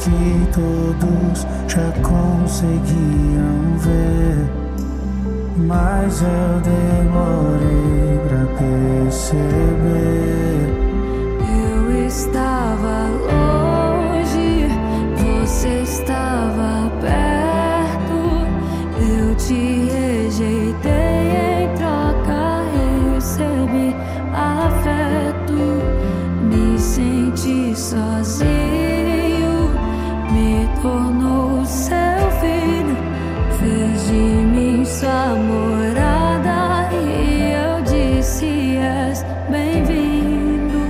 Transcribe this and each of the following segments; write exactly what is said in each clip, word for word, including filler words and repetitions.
que todos já conseguiam ver, mas eu demorei pra perceber. Eu estava longe, você estava perto. Eu te rejeitei, em troca recebi afeto. Me senti sozinho, me tornou seu filho, fez de mim sua morada e eu disse: és bem-vindo.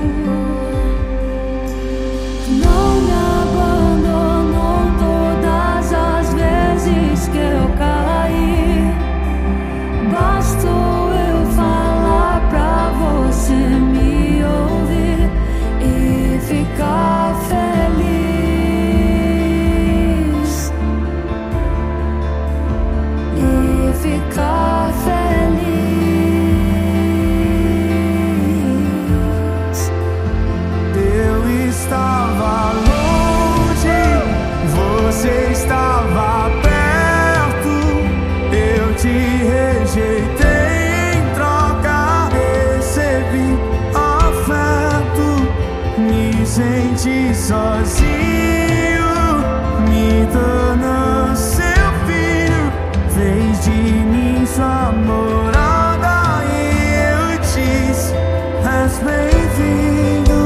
Não me abandonou todas as vezes que eu caí. Bastou eu falar pra você me ouvir e ficar feliz. E ficar feliz. Eu estava longe, você estava perto. Eu te rejeitei, em troca recebi afeto. Me senti sozinho, me tornou seu filho, fez de mim sua morada e eu disse: és bem-vindo.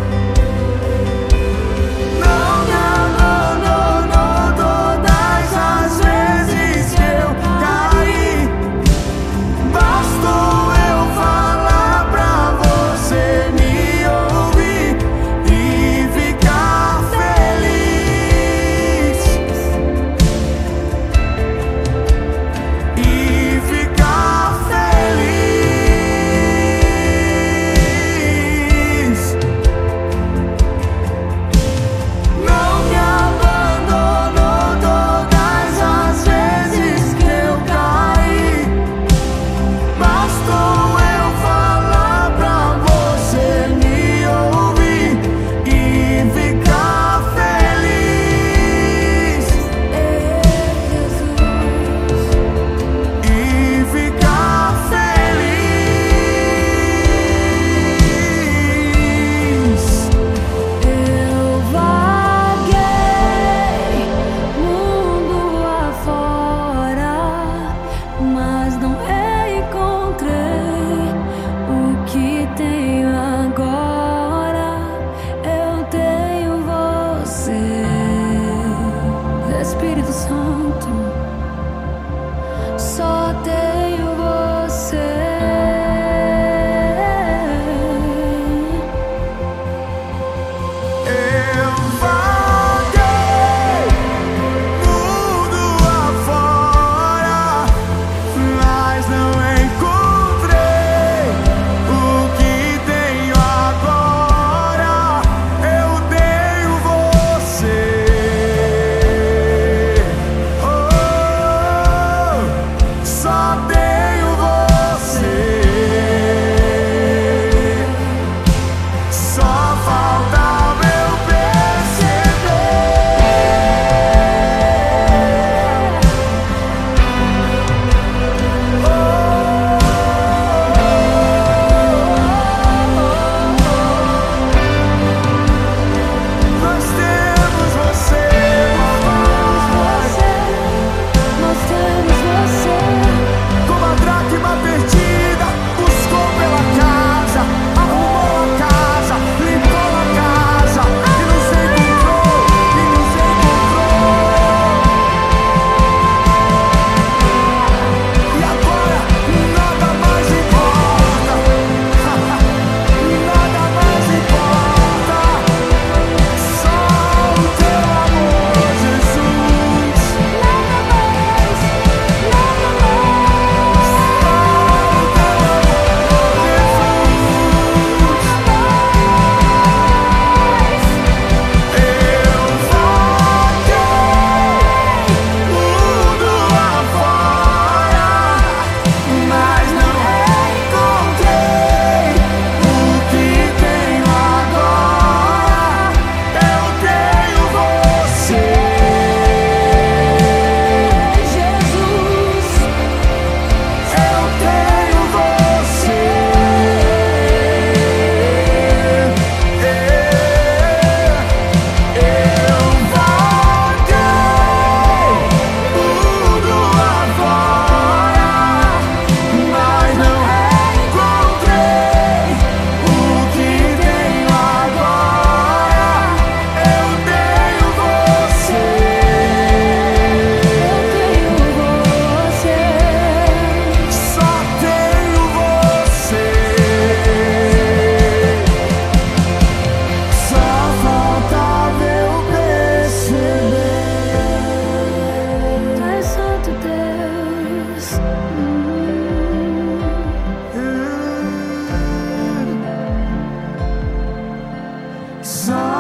Não me abandonou todas as vezes que eu caí. Bastou eu falar pra você me ouvir e ficar feliz. E ficar feliz. Só